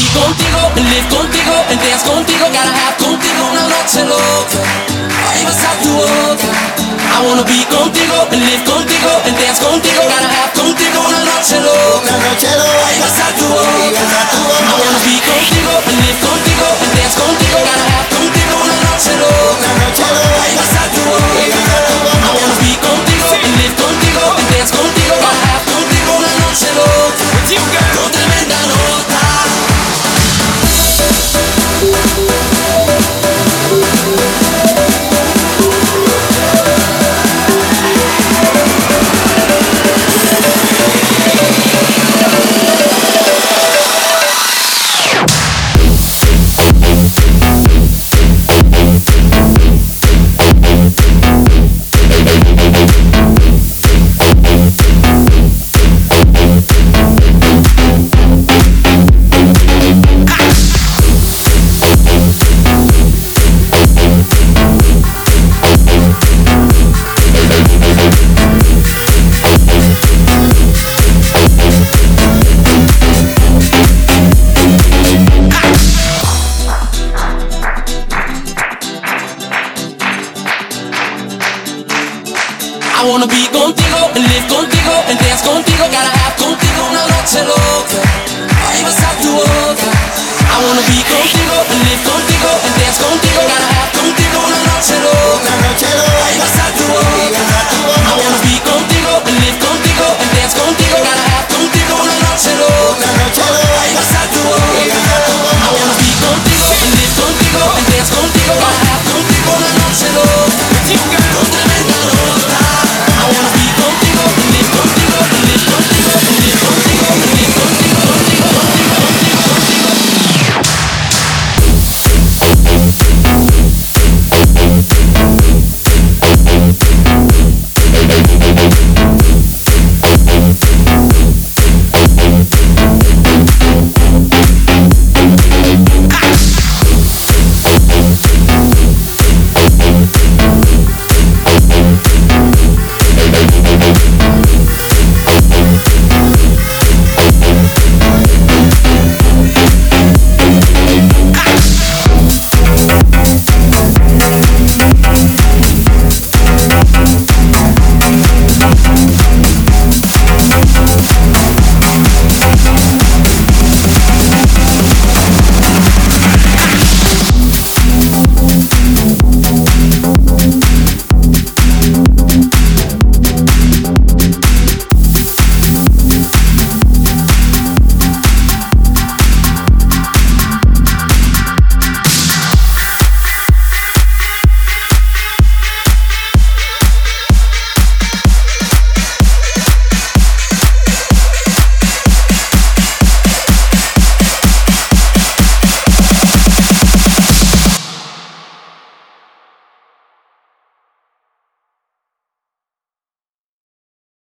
contigo, and live contigo, and dance contigo. Gotta have contigo una noche loca. Ay, vas a tu boca. I wanna be contigo, and live contigo, and dance contigo. Gotta have contigo una noche loca. Ay, vas a tu boca. I wanna be contigo, and live contigo, and dance contigo. Gotta have contigo una noche loca. Ay, vas a tu boca. I wanna be contigo, and live contigo, and dance contigo. Gotta have contigo una noche loca. Con tremenda nota. I wanna be contigo, and live contigo, and dance contigo. Gotta have contigo una noche loca.